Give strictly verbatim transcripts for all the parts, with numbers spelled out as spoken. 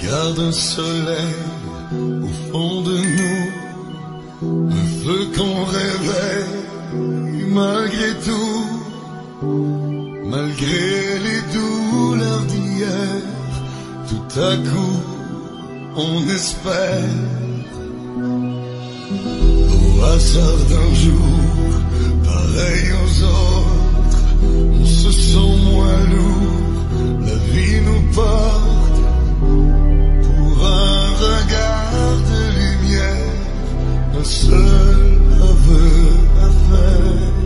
Garde un soleil au fond de nous, un feu qu'on réveille malgré tout, malgré les douleurs d'hier. Tout à coup, on espère. Au hasard d'un jour, pareil aux autres, on se sent moins lourd, la vie nous porte pour un regard de lumière, un seul aveu à faire.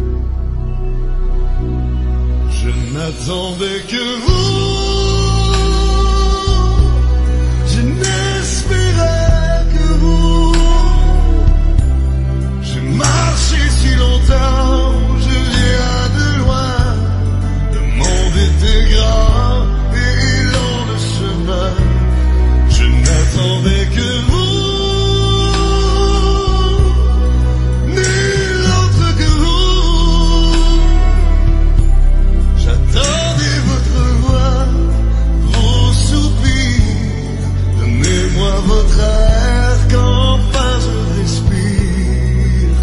Je n'attendais que vous, je n'espérais que vous. J'ai marché si longtemps, je viens de loin, le monde était grand et long le chemin. Je n'attendais que vous, nul autre que vous. J'attendais votre voix, vos soupirs, donnez-moi votre air qu'enfin je respire.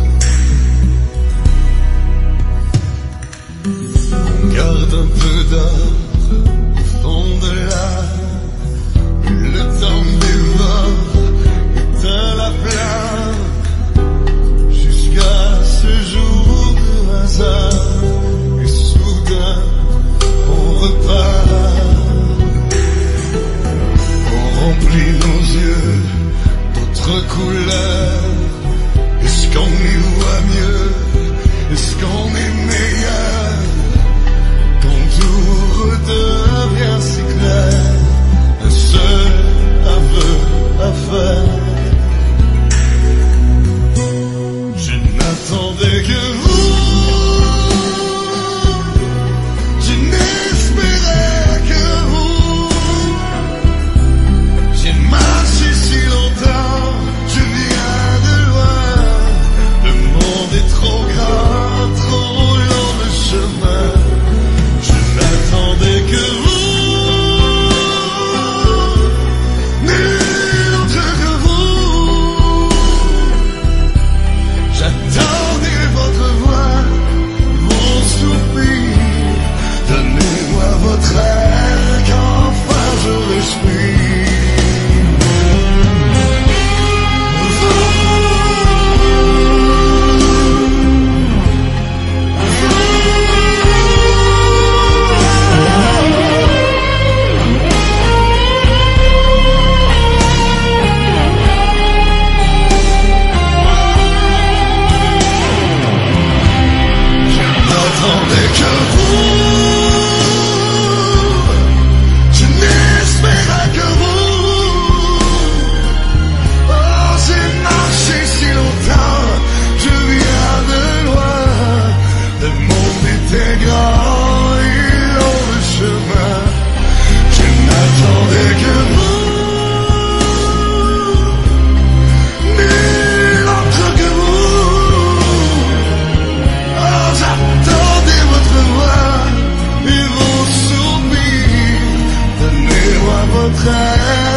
On garde un peu d'or au fond de l'âme, le temps dévore, éteint la flamme, jusqu'à ce jour de hasard, et soudain on repart. On remplit nos yeux d'autres couleurs. Est-ce qu'on y voit mieux? Est-ce qu'on est meilleur? Quand tout redevient si clair, un seul aveu à faire. Je n'attendais que vous, je n'espérais que vous. J'ai marché si longtemps, je viens de loin, le monde est trop grand, trop long le chemin. Je n'attendais que vous, nul autre que vous. J'attendais votre voix, vos soupirs, donnez-moi votre air qu'enfin je respire. J'attendais que vous, je n'espérais que vous. Oh, j'ai marché si longtemps, je viens de loin, le monde était grand et long le chemin. Je n'attendais que vous, nul autre que vous. Oh, j'attendais votre voix et vos soupirs, donnez-moi votre air